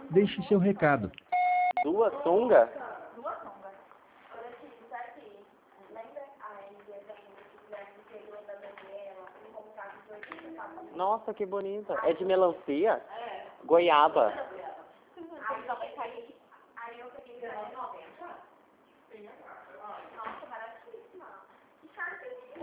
Deixe seu recado. Duas sungas? Duas sombras. Olha aqui, isso aqui. Lembra a Índia que pegou da Daniela, um contato de 80. Nossa, que bonita. É de melancia? É. Goiaba. Aí só vai cair. Aí eu peguei 90. Nossa, baratíssima. Que cara que é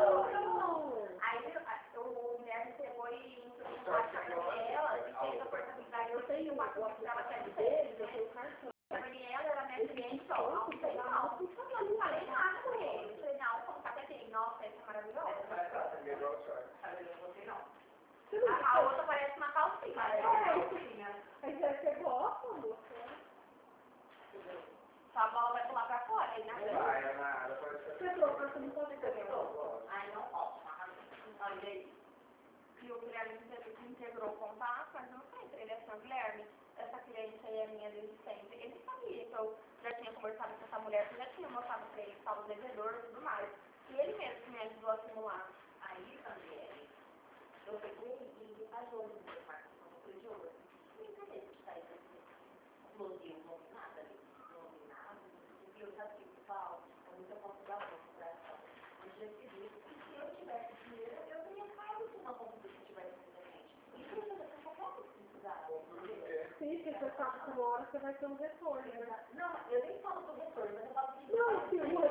Aí o mulher pegou e introduziu a cara dela e fez a portabilidade. Eu tenho uma coisa que ela quer dizer, eu tenho cartão. A Daniela era minha cliente, só. Não sei não. Eu não falei nada com ele. Eu falei, não, como tá aqui? Nossa, essa é maravilhosa. A outra parece uma calcinha. Mas você gosta, moça? Sua bola vai pular pra fora, aí na frente. Você trocou, você não pode ter. Ai, não posso. Olha aí. E o Guilherme integrou o contato, mas não sei, ele é seu Guilherme. Essa cliente aí é minha desde sempre. Ele sabia que eu já tinha conversado com essa mulher, que eu já tinha mostrado pra ele que os devedores e tudo mais. E ele mesmo que me ajudou a simular. Aí, Gabriele, eu peguei e ajudou no meu quarto. Eu falei, Jô, nem interesse que sai daqui. Explodiu, não vi nada ali. Não vi nada. E eu sabia, pessoal, eu nunca posso dar muito pra ela. Eu já decidi que se eu tivesse dinheiro, eu teria caído se uma compra que tivesse presente. E se eu tivesse qualquer coisa que precisava. Sim, porque você sabe que uma hora você vai ter um retorno. Não, eu nem falo do retorno, mas eu falo de... Não, sim,